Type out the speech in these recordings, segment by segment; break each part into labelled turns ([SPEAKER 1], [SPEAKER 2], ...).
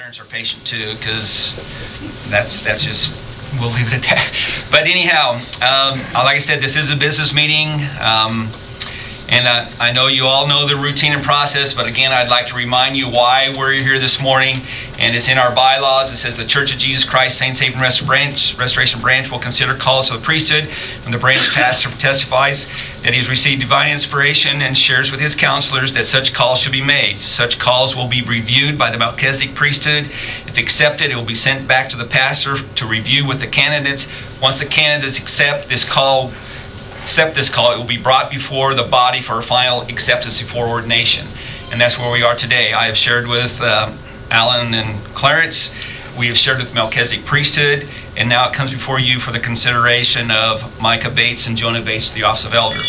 [SPEAKER 1] parents are patient too, because that's just, we'll leave it at that. But anyhow, like I said, this is a business meeting. And I know you all know the routine and process, but again, I'd like to remind you why we're here this morning. And it's in our bylaws. It says the Church of Jesus Christ, Saints Saving Restoration Branch will consider calls to the priesthood when the branch pastor testifies that he has received divine inspiration and shares with his counselors that such calls should be made. Such calls will be reviewed by the Melchizedek priesthood. If accepted, it will be sent back to the pastor to review with the candidates. Once the candidates accept this call, it will be brought before the body for a final acceptance before ordination. And that's where we are today. I have shared with Alan and Clarence. We have shared with Melchizedek priesthood. And now it comes before you for the consideration of Micah Bates and Jonah Bates to the office of elder.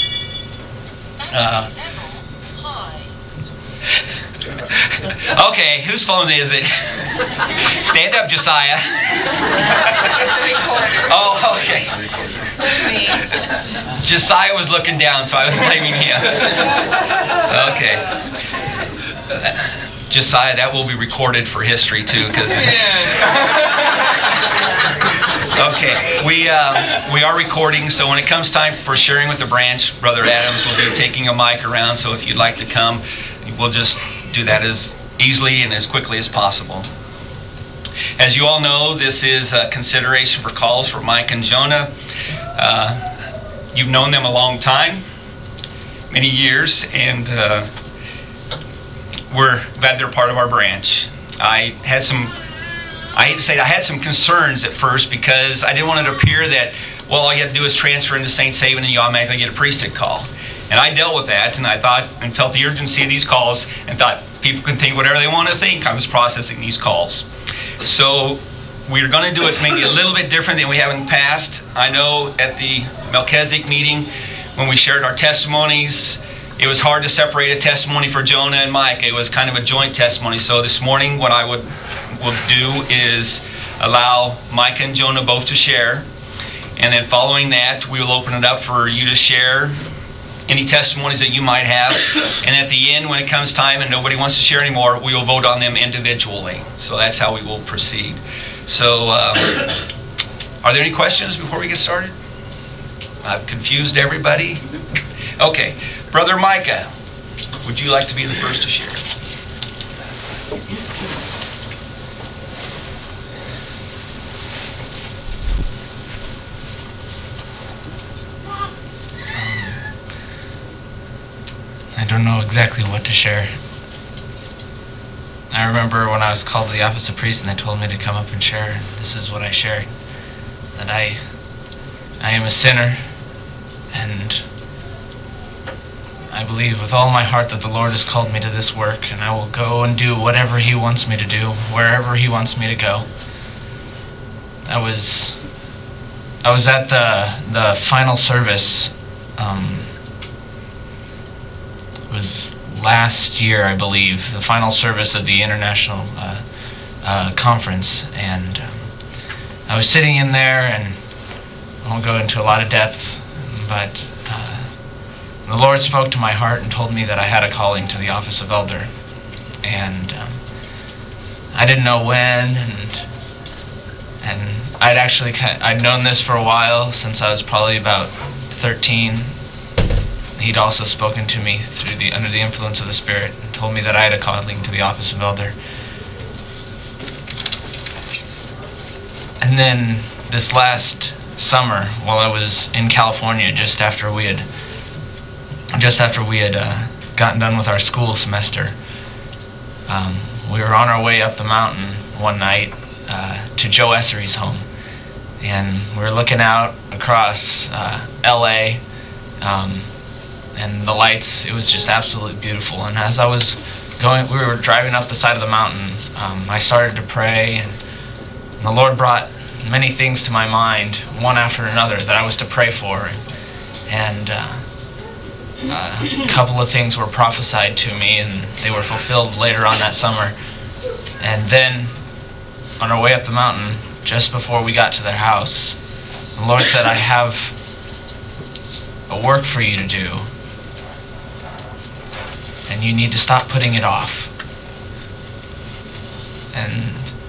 [SPEAKER 1] Okay, whose phone is it? Stand up, Josiah. Oh, okay. Josiah was looking down, so I was blaming him. Okay. Josiah, that will be recorded for history too, because. Okay, we are recording, so when it comes time for sharing with the branch, Brother Adams will be taking a mic around, so if you'd like to come, we'll just do that as easily and as quickly as possible. As you all know, this is a consideration for calls for Mike and Jonah. You've known them a long time, many years, and we're glad they're part of our branch. I had some concerns at first because I didn't want it to appear that, well, all you have to do is transfer into St. Savin and you automatically get a priesthood call. And I dealt with that, and I thought and felt the urgency of these calls and thought people can think whatever they want to think. I was processing these calls. So we're going to do it maybe a little bit different than we have in the past. I know at the Melchizedek meeting, when we shared our testimonies, it was hard to separate a testimony for Jonah and Mike. It was kind of a joint testimony. So this morning, what I will do is allow Mike and Jonah both to share. And then following that, we will open it up for you to share any testimonies that you might have. And at the end, when it comes time and nobody wants to share anymore, we will vote on them individually. So that's how we will proceed. So, are there any questions before we get started? I've confused everybody. Okay. Brother Micah, would you like to be the first to share?
[SPEAKER 2] I don't know exactly what to share. I remember when I was called to the office of priest and they told me to come up and share. This is what I shared. That I am a sinner, and I believe with all my heart that the Lord has called me to this work, and I will go and do whatever He wants me to do, wherever He wants me to go. I was at the final service. It was last year, I believe, the final service of the international conference, and I was sitting in there, and I won't go into a lot of depth, but the Lord spoke to my heart and told me that I had a calling to the office of elder, and I didn't know when, and I'd known this for a while, since I was probably about 13. He'd also spoken to me under the influence of the Spirit and told me that I had a calling to the office of elder. And then this last summer, while I was in California, just after we had gotten done with our school semester, we were on our way up the mountain one night to Joe Essery's home, and we were looking out across L.A. And the lights, it was just absolutely beautiful. And as I was going, we were driving up the side of the mountain, I started to pray, and the Lord brought many things to my mind, one after another, that I was to pray for. And a couple of things were prophesied to me, and they were fulfilled later on that summer. And then, on our way up the mountain, just before we got to their house, the Lord said, I have a work for you to do, and you need to stop putting it off. And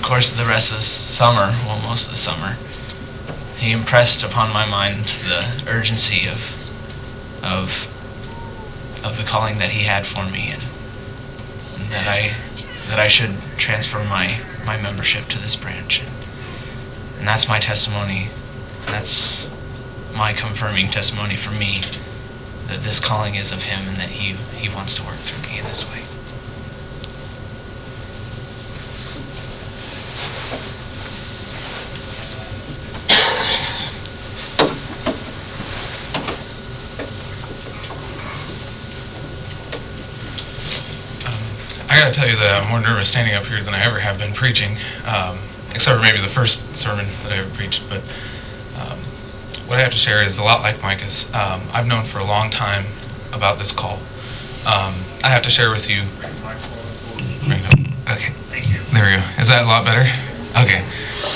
[SPEAKER 2] course of the rest of the summer, well, most of the summer, he impressed upon my mind the urgency of the calling that he had for me, and that I should transfer my membership to this branch. And that's my testimony. That's my confirming testimony for me, that this calling is of him and that he wants to work through me in this way.
[SPEAKER 3] I gotta tell you that I'm more nervous standing up here than I ever have been preaching, except for maybe the first sermon that I ever preached. But what I have to share is a lot like Micah's. I've known for a long time about this call. I have to share with you. Okay, there we go. Is that a lot better? Okay.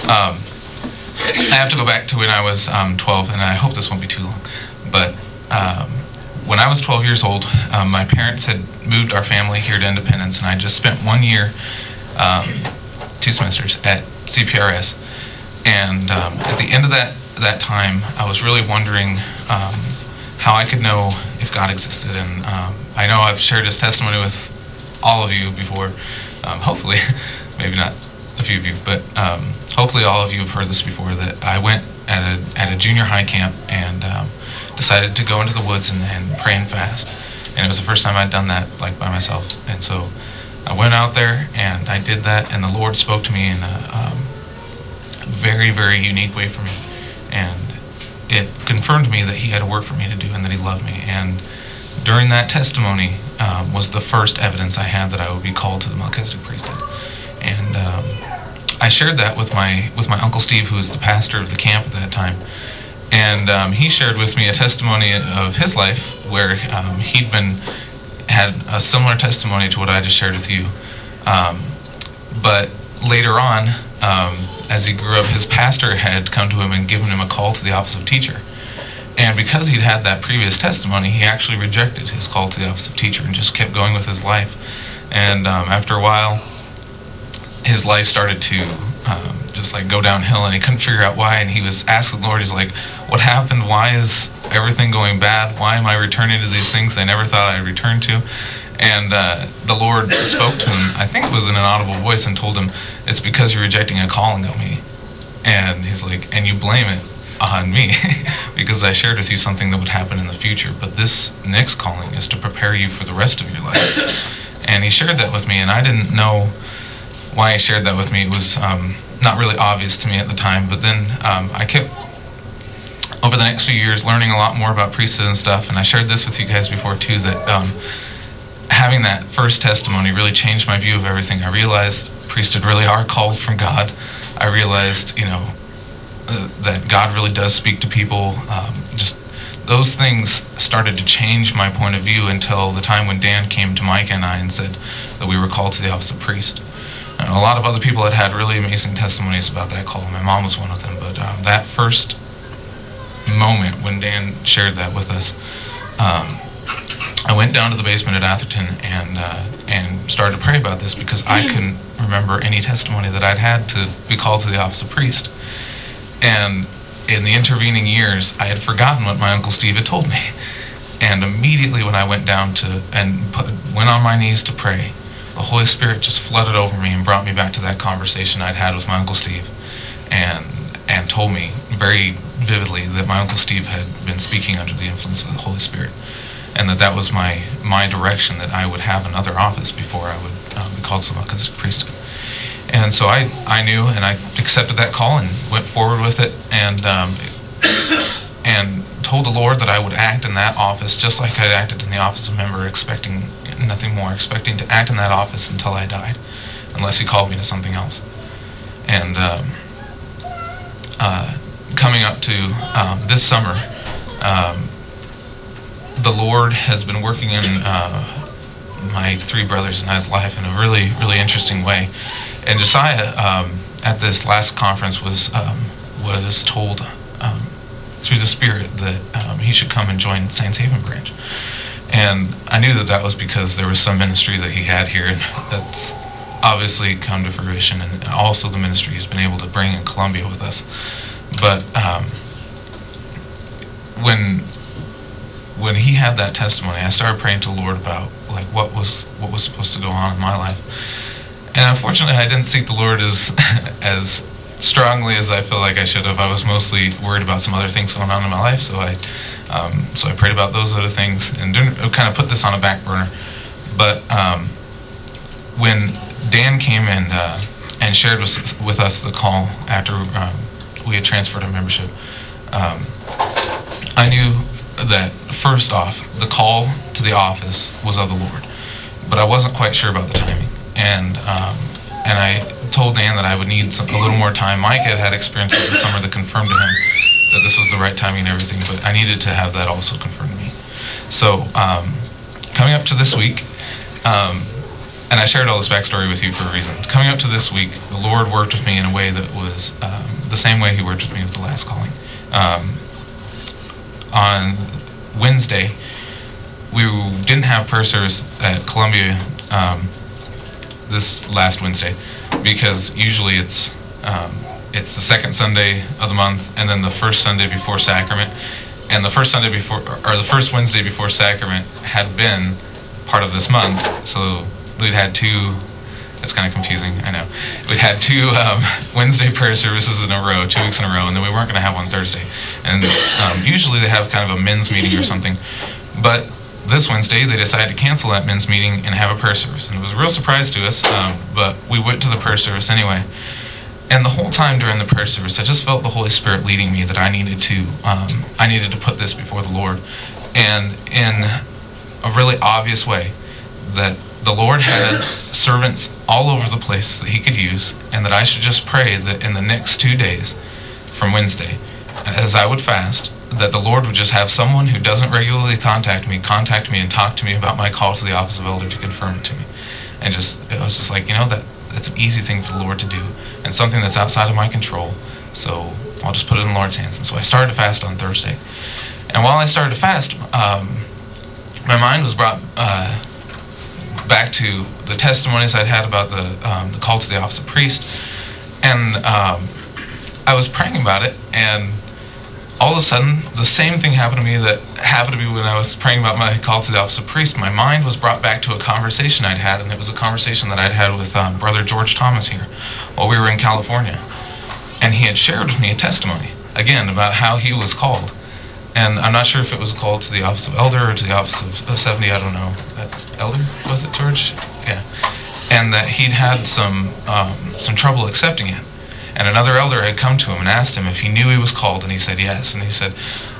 [SPEAKER 3] I have to go back to when I was 12, and I hope this won't be too long. But when I was 12 years old, my parents had moved our family here to Independence, and I just spent 1 year, 2 semesters at CPRS. And at the end of that time, I was really wondering how I could know if God existed. And I know I've shared this testimony with all of you before, hopefully, maybe not a few of you, but hopefully all of you have heard this before, that I went at a junior high camp and decided to go into the woods and pray and fast. And it was the first time I'd done that, like, by myself. And so I went out there and I did that, and the Lord spoke to me in a very, very unique way for me. And it confirmed me that he had a work for me to do and that he loved me. And during that testimony was the first evidence I had that I would be called to the Melchizedek priesthood. And I shared that with my Uncle Steve, who was the pastor of the camp at that time. And he shared with me a testimony of his life where he'd had a similar testimony to what I just shared with you. But later on, as he grew up, his pastor had come to him and given him a call to the office of teacher. And because he'd had that previous testimony, he actually rejected his call to the office of teacher and just kept going with his life. And after a while, his life started to just like go downhill, and he couldn't figure out why. And he was asking the Lord, he's like, what happened? Why is everything going bad? Why am I returning to these things I never thought I'd return to? And the Lord spoke to him, I think it was in an audible voice, and told him, it's because you're rejecting a calling of me. And he's like, and you blame it on me because I shared with you something that would happen in the future, but this next calling is to prepare you for the rest of your life. And he shared that with me, and I didn't know why he shared that with me. It was not really obvious to me at the time, but then I kept, over the next few years, learning a lot more about priesthood and stuff. And I shared this with you guys before too, that having that first testimony really changed my view of everything. I realized priesthood really are called from God. I realized, that God really does speak to people. Just those things started to change my point of view until the time when Dan came to Mike and I and said that we were called to the office of priest. And a lot of other people had really amazing testimonies about that call. My mom was one of them. But that first moment when Dan shared that with us, I went down to the basement at Atherton and started to pray about this, because I couldn't remember any testimony that I'd had to be called to the office of priest. And in the intervening years, I had forgotten what my Uncle Steve had told me. And immediately when I went down went on my knees to pray, the Holy Spirit just flooded over me and brought me back to that conversation I'd had with my Uncle Steve, and told me very vividly that my Uncle Steve had been speaking under the influence of the Holy Spirit, and that was my direction, that I would have another office before I would be called to the Melchizedek priesthood. And so I knew, and I accepted that call and went forward with it, and told the Lord that I would act in that office just like I'd acted in the office of member, expecting nothing more, expecting to act in that office until I died, unless he called me to something else. And coming up to this summer, the Lord has been working in my 3 brothers and I's life in a really, really interesting way. And Josiah, at this last conference, was told through the Spirit that he should come and join Saints Haven branch. And I knew that was because there was some ministry that he had here, and obviously come to fruition, and also the ministry he's been able to bring in Columbia with us. But when he had that testimony, I started praying to the Lord about like what was supposed to go on in my life. And unfortunately, I didn't seek the Lord as strongly as I feel like I should have. I was mostly worried about some other things going on in my life, so I prayed about those other things and didn't kind of put this on a back burner. But when Dan came and shared with us the call after we had transferred our membership, I knew that first off, the call to the office was of the Lord, but I wasn't quite sure about the timing. And I told Dan that I would need a little more time. Mike had experiences this summer that confirmed to him that this was the right timing and everything, but I needed to have that also confirmed to me. So coming up to this week, and I shared all this backstory with you for a reason. Coming up to this week, the Lord worked with me in a way that was the same way he worked with me with the last calling. On Wednesday, we didn't have prayer service at Columbia this last Wednesday, because usually it's the second Sunday of the month and then the first Sunday before Sacrament. And the first Sunday before, or the first Wednesday before Sacrament had been part of this month, so we'd had two. It's kind of confusing, I know. We had two Wednesday prayer services in a row, 2 weeks in a row, and then we weren't going to have one Thursday. And usually they have kind of a men's meeting or something. But this Wednesday, they decided to cancel that men's meeting and have a prayer service. And it was a real surprise to us, but we went to the prayer service anyway. And the whole time during the prayer service, I just felt the Holy Spirit leading me that I needed to put this before the Lord. And in a really obvious way, that the Lord had servants all over the place that he could use, and that I should just pray that in the next 2 days from Wednesday, as I would fast, that the Lord would just have someone who doesn't regularly contact me and talk to me about my call to the office of elder to confirm it to me. And it was just like, that's an easy thing for the Lord to do, and something that's outside of my control, so I'll just put it in the Lord's hands. And so I started to fast on Thursday. And while I started to fast, my mind was brought back to the testimonies I'd had about the call to the office of priest, and I was praying about it, and all of a sudden the same thing happened to me that happened to me when I was praying about my call to the office of priest. My mind was brought back to a conversation I'd had, and it was a conversation that I'd had with Brother George Thomas here while we were in California, and he had shared with me a testimony again about how he was called. And I'm not sure if it was called to the office of elder or to the office of 70, I don't know. Elder, was it, George? Yeah. And that he'd had some trouble accepting it. And another elder had come to him and asked him if he knew he was called, and he said yes. And he said,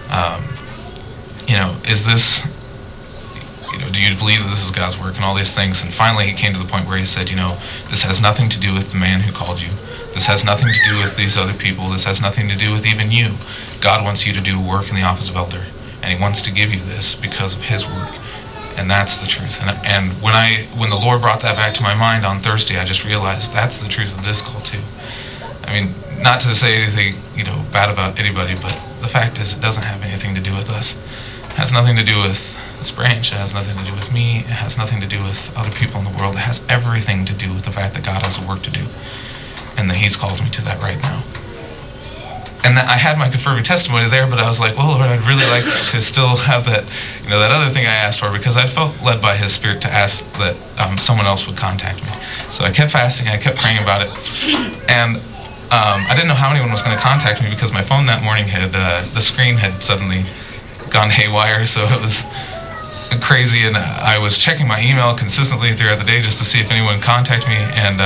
[SPEAKER 3] is this, do you believe that this is God's work and all these things? And finally he came to the point where he said, this has nothing to do with the man who called you. This has nothing to do with these other people. This has nothing to do with even you. God wants you to do work in the office of elder, and he wants to give you this because of his work. And that's the truth. And when the Lord brought that back to my mind on Thursday, I just realized that's the truth of this call too. I mean, not to say anything, bad about anybody, but the fact is it doesn't have anything to do with us. It has nothing to do with this branch. It has nothing to do with me. It has nothing to do with other people in the world. It has everything to do with the fact that God has a work to do, and that he's called me to that right now. And I had my confirming testimony there, but I was like, well, Lord, I'd really like to still have that, that other thing I asked for, because I felt led by his Spirit to ask that someone else would contact me. So I kept fasting, I kept praying about it, and I didn't know how anyone was going to contact me, because my phone that morning the screen had suddenly gone haywire, so it was crazy, and I was checking my email consistently throughout the day just to see if anyone contacted me, and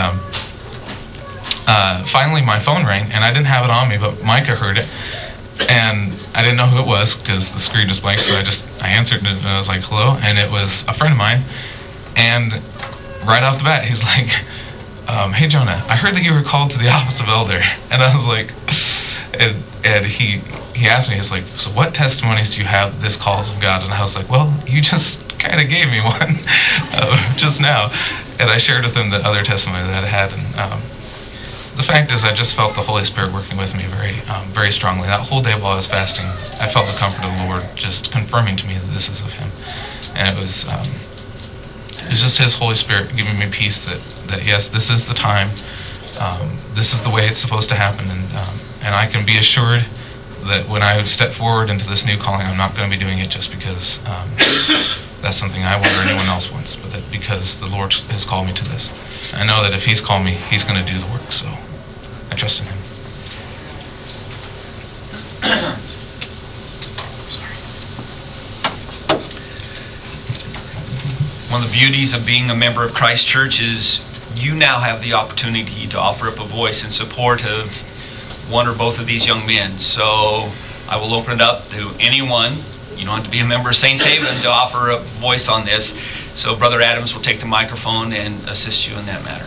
[SPEAKER 3] finally my phone rang, and I didn't have it on me, but Micah heard it, and I didn't know who it was because the screen was blank, so I answered it, and I was like, hello, and it was a friend of mine, and right off the bat, he's like, hey Jonah, I heard that you were called to the office of elder. And I was like, and he asked me, he's like, so what testimonies do you have that this calls of God? And I was like, well, you just kind of gave me one just now. And I shared with him the other testimony that I had, and the fact is I just felt the Holy Spirit working with me very strongly. That whole day while I was fasting, I felt the comfort of the Lord just confirming to me that this is of him. And it was It's just His Holy Spirit giving me peace that yes, this is the time. This is the way it's supposed to happen, and I can be assured that when I step forward into this new calling, I'm not going to be doing it just because that's something I want or anyone else wants, but that because the Lord has called me to this. I know that if He's called me, He's going to do the work, so I trust in Him.
[SPEAKER 1] One of the beauties of being a member of Christ Church is you now have the opportunity to offer up a voice in support of one or both of these young men. So I will open it up to anyone. You don't have to be a member of St. Haven to offer a voice on this. So Brother Adams will take the microphone and assist you in that matter.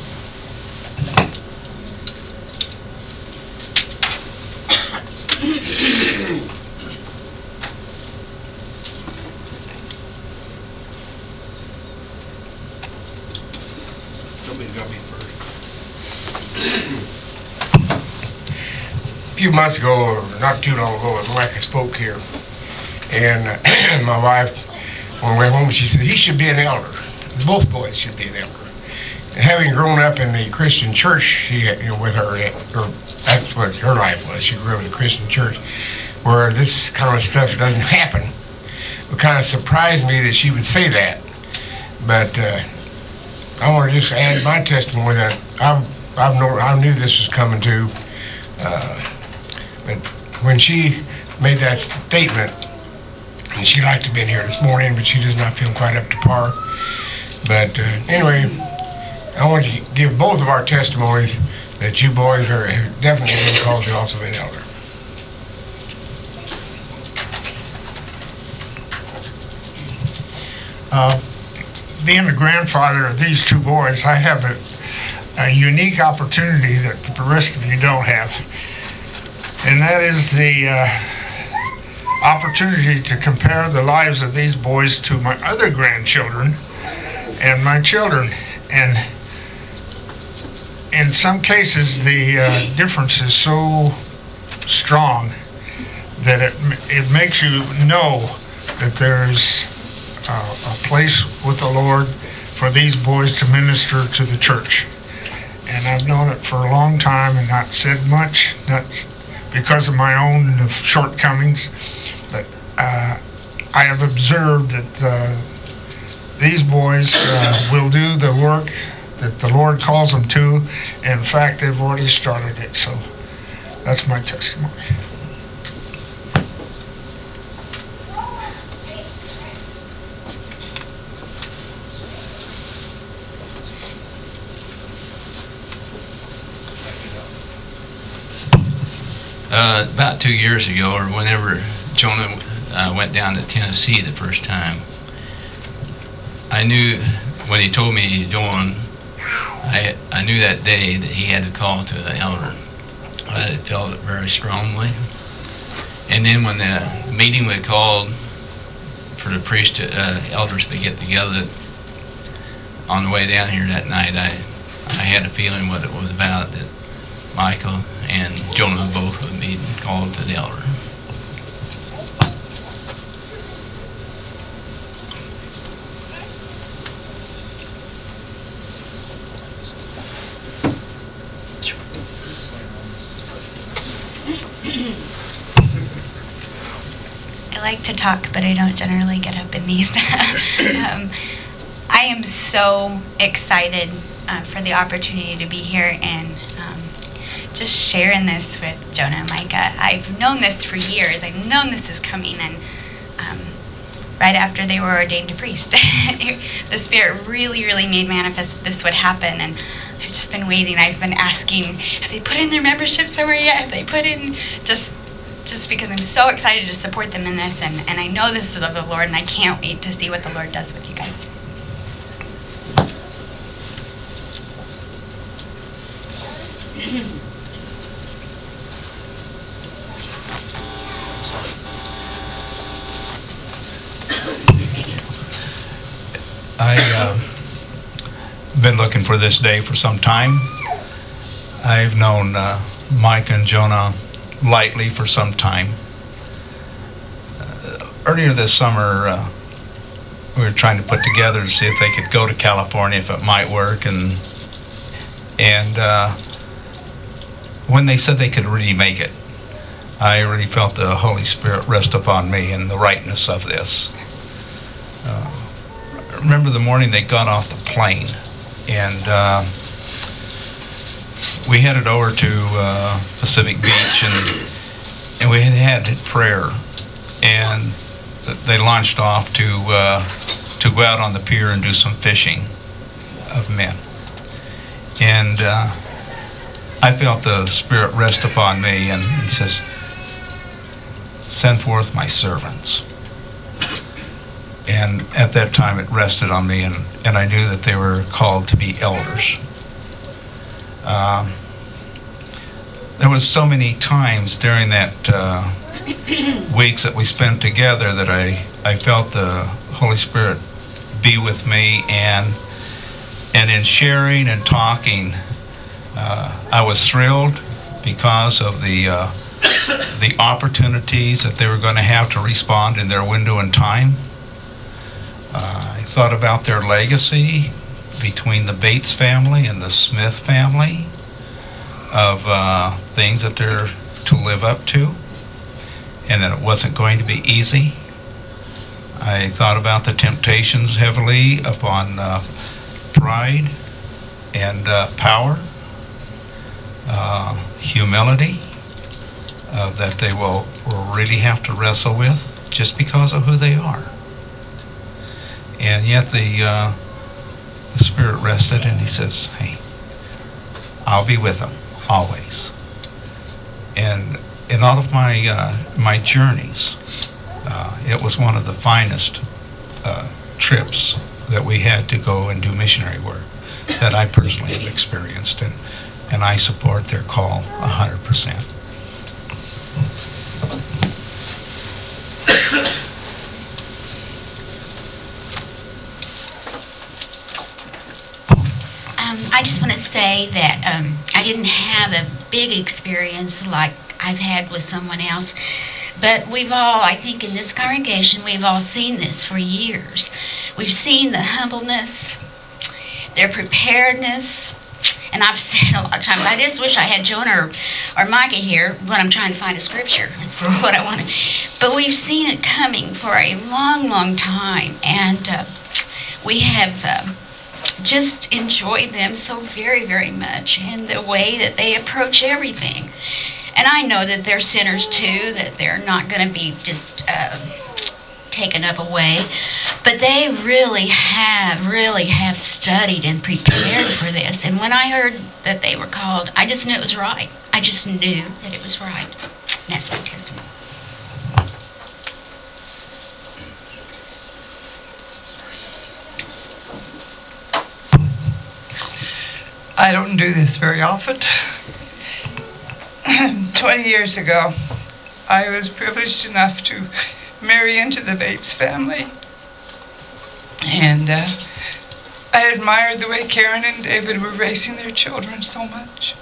[SPEAKER 4] Somebody's got to be first. A few months ago, or not too long ago, Micah spoke here, and my wife, on the way home, she said he should be an elder. Both boys should be an elder. And having grown up in the Christian church, she, with her, or that's what her life was. She grew up in a Christian church where this kind of stuff doesn't happen. It kind of surprised me that she would say that. But I want to just add my testimony that I knew this was coming too. But when she made that statement, and she'd like to be in here this morning, but she does not feel quite up to par. But anyway, I want to give both of our testimonies that you boys are definitely been called to also be an elder.
[SPEAKER 5] Being the grandfather of these two boys, I have a unique opportunity that the rest of you don't have. And that is the opportunity to compare the lives of these boys to my other grandchildren and my children. And in some cases, the difference is so strong that it makes you know that there's a place with the Lord for these boys to minister to the church. And I've known it for a long time and not said much, not because of my own shortcomings, but I have observed that these boys will do the work that the Lord calls them to. In fact, they've already started it, so that's my testimony.
[SPEAKER 6] About 2 years ago, or whenever Jonah went down to Tennessee the first time, I knew when he told me he's going, I knew that day that he had to call to the elder. I had felt it very strongly. And then when the meeting was called for the priest elders to get together on the way down here that night, I had a feeling what it was about, that Michael and Jonah both would be called to the elder.
[SPEAKER 7] I like to talk, but I don't generally get up in these. I am so excited for the opportunity to be here and just sharing this with Jonah and Micah. I've known this for years. I've known this is coming, and right after they were ordained to priest, the Spirit really made manifest that this would happen, and I've just been waiting. I've been asking, have they put in their membership somewhere yet? Have they put in, just because I'm so excited to support them in this, and I know this is of the Lord, and I can't wait to see what the Lord does with you guys.
[SPEAKER 8] I've been looking for this day for some time. I've known Mike and Jonah lightly for some time. Earlier this summer, we were trying to put together to see if they could go to California, if it might work, and when they said they could really make it, I really felt the Holy Spirit rest upon me and the rightness of this. I remember the morning they got off the plane, and we headed over to Pacific Beach, and we had prayer, and they launched off to go out on the pier and do some fishing of men. And I felt the Spirit rest upon me, and he says, "Send forth my servants." And at that time it rested on me, and I knew that they were called to be elders. There was so many times during that weeks that we spent together that I felt the Holy Spirit be with me, and in sharing and talking, I was thrilled because of the opportunities that they were going to have to respond in their window in time. I thought about their legacy between the Bates family and the Smith family of things that they're to live up to, and that it wasn't going to be easy. I thought about the temptations heavily upon pride and power, humility that they will really have to wrestle with just because of who they are. And yet the Spirit rested, and he says, "Hey, I'll be with them always." And in all of my journeys, it was one of the finest trips that we had to go and do missionary work that I personally have experienced, and I support their call 100%.
[SPEAKER 9] I just want to say that I didn't have a big experience like I've had with someone else, but we've all, I think in this congregation, we've all seen this for years. We've seen the humbleness, their preparedness, and I've said a lot of times, I just wish I had Jonah or Micah here when I'm trying to find a scripture for what I want to. But we've seen it coming for a long, long time, and we have just enjoyed them so very, very much in the way that they approach everything. And I know that they're sinners too, that they're not going to be just taken up away. But they really have studied and prepared for this. And when I heard that they were called, I just knew it was right. I just knew that it was right. And that's my testimony.
[SPEAKER 10] I don't do this very often. 20 years ago, I was privileged enough to marry into the Bates family. And I admired the way Karen and David were raising their children so much.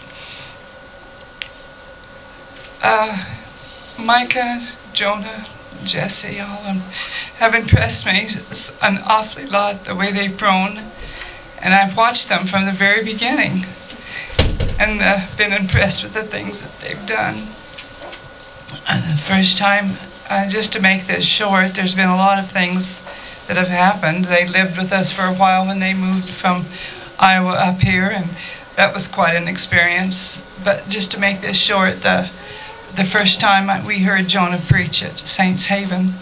[SPEAKER 10] Micah, Jonah, Jesse, all of them have impressed me an awfully lot, the way they've grown. And I've watched them from the very beginning and been impressed with the things that they've done. The first time, just to make this short, there's been a lot of things that have happened. They lived with us for a while when they moved from Iowa up here, and that was quite an experience. But just to make this short, the first time we heard Jonah preach at Saints Haven,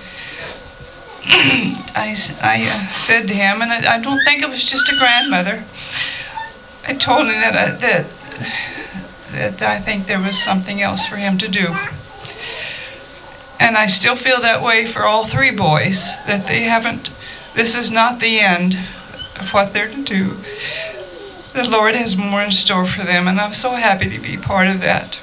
[SPEAKER 10] I said to him, and I don't think it was just a grandmother, I told him that I think there was something else for him to do. And I still feel that way for all three boys, that this is not the end of what they're to do. The Lord has more in store for them, and I'm so happy to be part of that.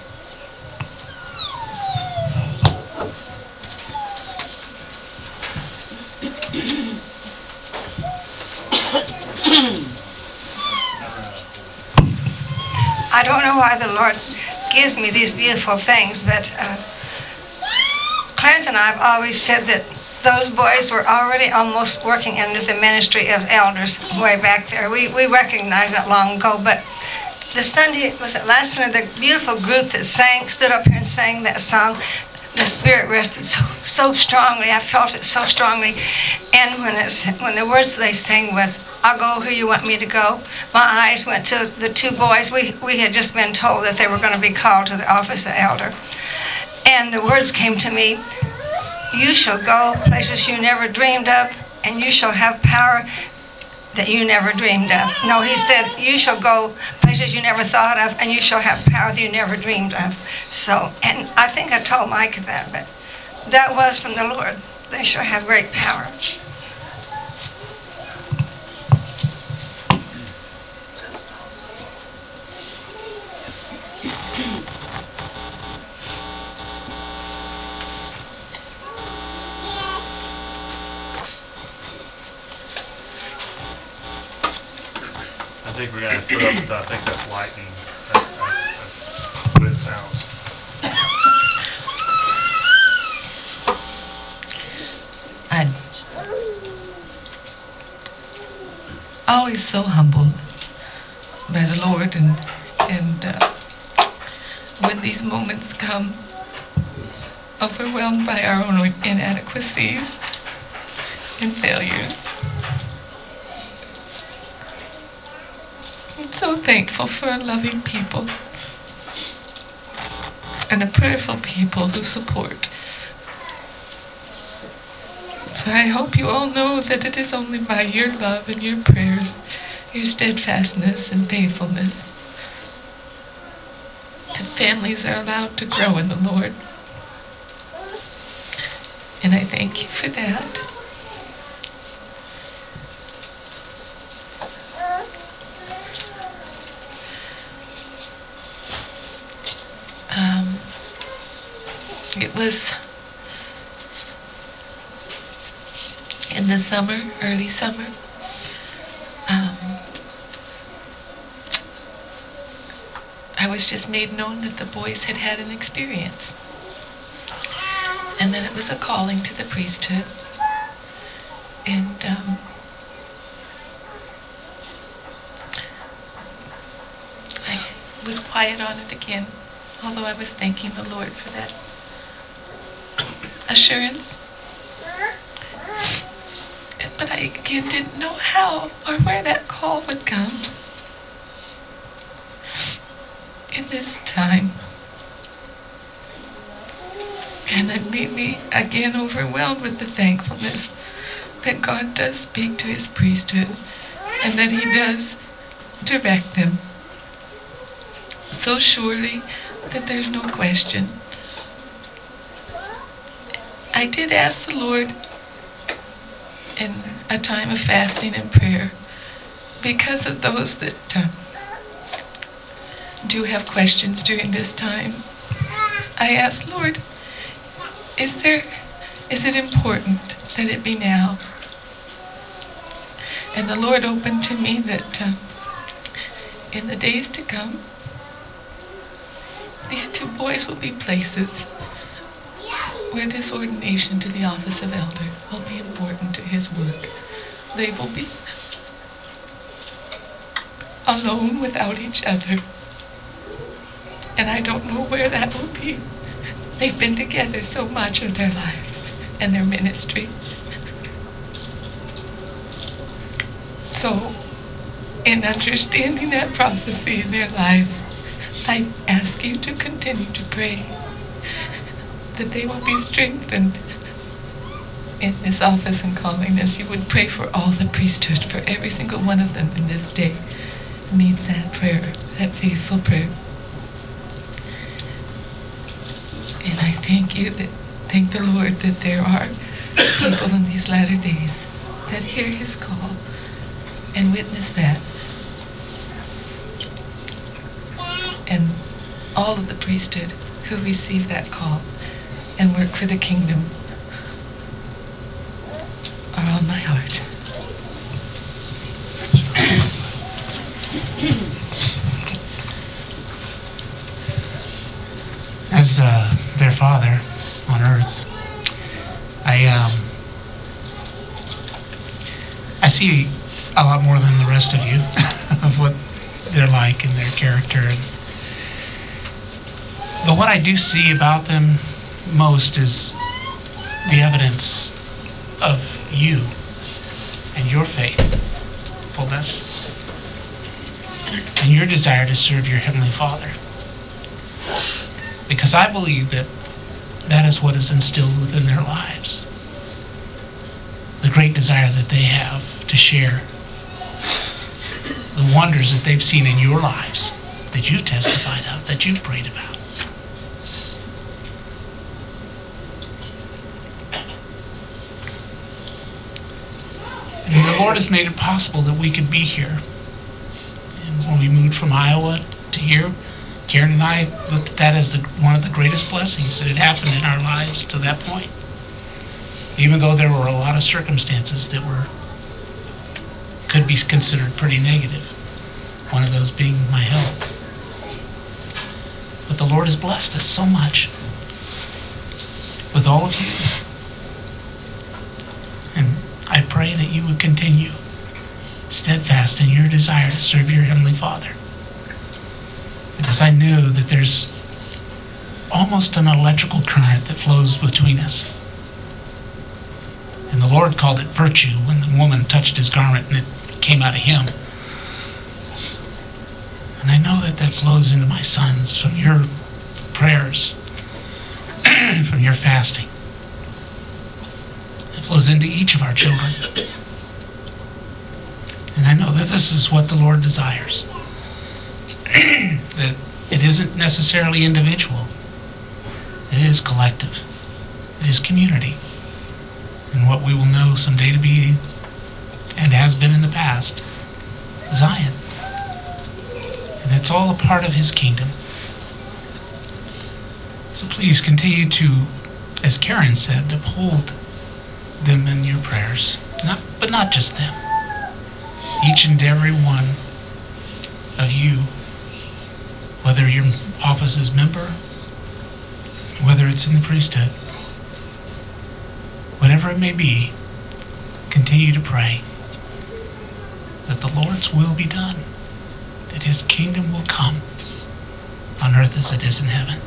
[SPEAKER 11] I don't know why the Lord gives me these beautiful things, but Clarence and I have always said that those boys were already almost working into the ministry of elders way back there. We recognized that long ago, but the Sunday, was it last Sunday, the beautiful group that stood up here and sang that song, the Spirit rested so strongly. I felt it so strongly. And when the words they sang was, I'll go where you want me to go, my eyes went to the two boys. We had just been told that they were going to be called to the office of elder. And the words came to me, you shall go places you never dreamed of, and you shall have power that you never dreamed of. No, he said, you shall go places you never thought of, and you shall have power that you never dreamed of. So, and I think I told Mike that, but that was from the Lord. They shall have great power.
[SPEAKER 12] I think we're going to put up with that. I think that's lightning. That's what it sounds.
[SPEAKER 13] I'm always so humbled by the Lord, and when these moments come, overwhelmed by our own inadequacies and failures. I'm so thankful for a loving people and a prayerful people who support. For I hope you all know that it is only by your love and your prayers, your steadfastness and faithfulness, that families are allowed to grow in the Lord. And I thank you for that. It was in the summer, early summer. I was just made known that the boys had had an experience, and that it was a calling to the priesthood. And I was quiet on it again, although I was thanking the Lord for that assurance. But I again didn't know how or where that call would come in this time. And it made me again overwhelmed with the thankfulness that God does speak to his priesthood and that he does direct them so surely that there's no question. I did ask the Lord in a time of fasting and prayer, because of those that do have questions during this time. I asked, Lord, is it important that it be now? And the Lord opened to me that in the days to come, these two boys will be places where this ordination to the office of elder will be important to his work. They will be alone without each other. And I don't know where that will be. They've been together so much of their lives and their ministry. So, in understanding that prophecy in their lives, I ask you to continue to pray that they will be strengthened in this office and calling, as you would pray for all the priesthood, for every single one of them in this day needs that prayer, that faithful prayer. And I thank the Lord that there are people in these latter days that hear his call and witness that. And all of the priesthood who receive that call and work for the kingdom are on my heart.
[SPEAKER 14] As their father on earth, see a lot more than the rest of you of what they're like and their character. But what I do see about them most is the evidence of you and your faithfulness and your desire to serve your Heavenly Father. Because I believe that that is what is instilled within their lives. The great desire that they have to share the wonders that they've seen in your lives, that you've testified of, that you've prayed about. And the Lord has made it possible that we could be here. And when we moved from Iowa to here, Karen and I looked at that as one of the greatest blessings that had happened in our lives to that point. Even though there were a lot of circumstances that could be considered pretty negative. One of those being my health. But the Lord has blessed us so much with all of you. And I pray that you would continue steadfast in your desire to serve your Heavenly Father. Because I know that there's almost an electrical current that flows between us. And the Lord called it virtue when the woman touched his garment and it came out of him. And I know that flows into my sons from your prayers, from your fasting. It flows into each of our children. And I know that this is what the Lord desires. That it isn't necessarily individual. It is collective. It is community. And what we will know someday to be, and has been in the past, Zion. And it's all a part of His kingdom. So please continue to, as Karen said, uphold them in your prayers. But not just them. Each and every one of you, whether your office is member, whether it's in the priesthood, whatever it may be, continue to pray that the Lord's will be done, that His kingdom will come on earth as it is in heaven.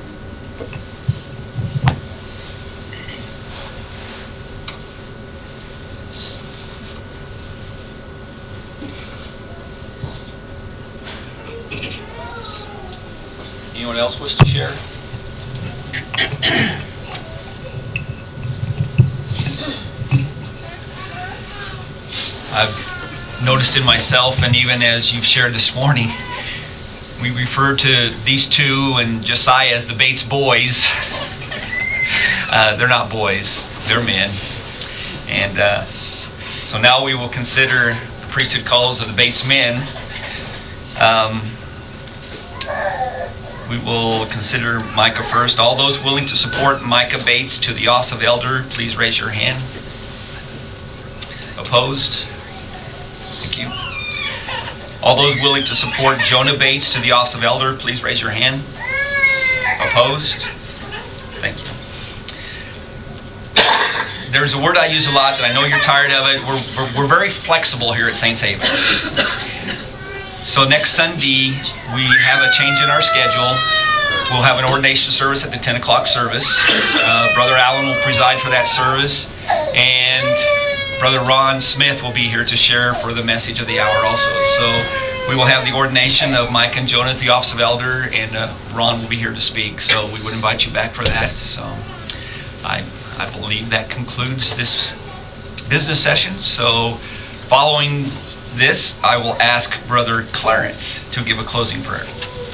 [SPEAKER 1] Anyone else wish to share? I've noticed in myself, and even as you've shared this morning, we refer to these two and Josiah as the Bates boys. They're not boys, they're men. And so now we will consider the priesthood calls of the Bates men. We will consider Micah first. All those willing to support Micah Bates to the office of elder, please raise your hand. Opposed? Thank you. All those willing to support Jonah Bates to the office of elder, please raise your hand. Opposed? Thank you. There's a word I use a lot that I know you're tired of it. We're very flexible here at Saints Haven. So next Sunday, we have a change in our schedule. We'll have an ordination service at the 10 o'clock service. Brother Allen will preside for that service. And Brother Ron Smith will be here to share for the message of the hour also. So we will have the ordination of Mike and Jonah at the office of elder, and Ron will be here to speak. So we would invite you back for that. So I believe that concludes this business session. So following this, I will ask Brother Clarence to give a closing prayer.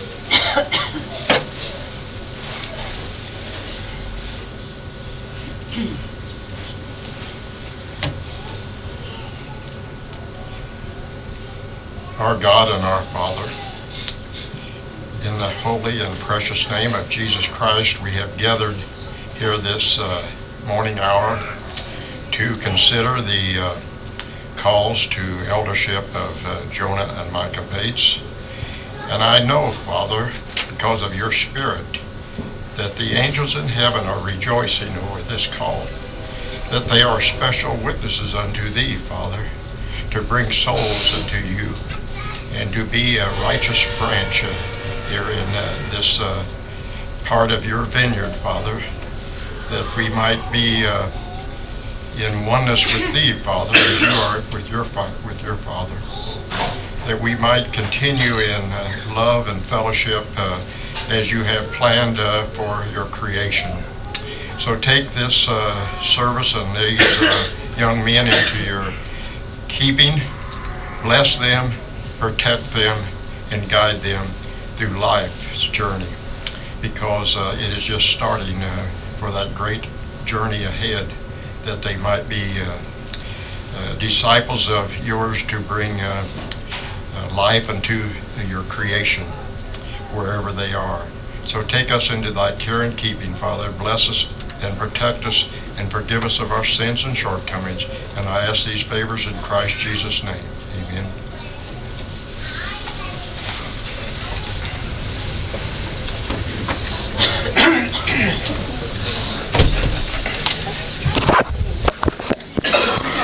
[SPEAKER 15] Our God and our Father, in the holy and precious name of Jesus Christ, we have gathered here this morning hour to consider the calls to eldership of Jonah and Micah Bates. And I know, Father, because of your Spirit, that the angels in heaven are rejoicing over this call, that they are special witnesses unto thee, Father, to bring souls into you and to be a righteous branch here in this part of your vineyard, Father, that we might be in oneness with Thee, Father, as you are with your Father, that we might continue in love and fellowship as you have planned for your creation. So take this service and these young men into your keeping. Bless them, protect them, and guide them through life's journey, because it is just starting for that great journey ahead, that they might be disciples of yours to bring life into your creation wherever they are. So take us into thy care and keeping, Father. Bless us and protect us and forgive us of our sins and shortcomings. And I ask these favors in Christ Jesus' name. Amen.